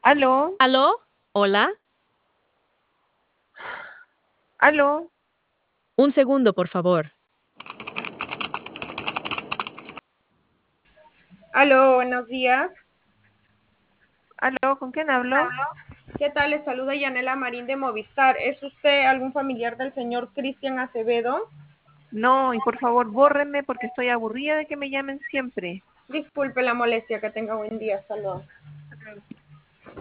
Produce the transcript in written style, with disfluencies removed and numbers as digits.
¿Aló? ¿Aló? ¿Hola? ¿Aló? Un segundo, por favor. Aló, buenos días. ¿Aló? ¿Con quién hablo? ¿Qué tal? Les saluda Yanela Marín de Movistar. ¿Es usted algún familiar del señor Cristian Acevedo? No, y por favor, bórrenme porque estoy aburrida de que me llamen siempre. Disculpe la molestia, que tenga buen día. Hasta luego.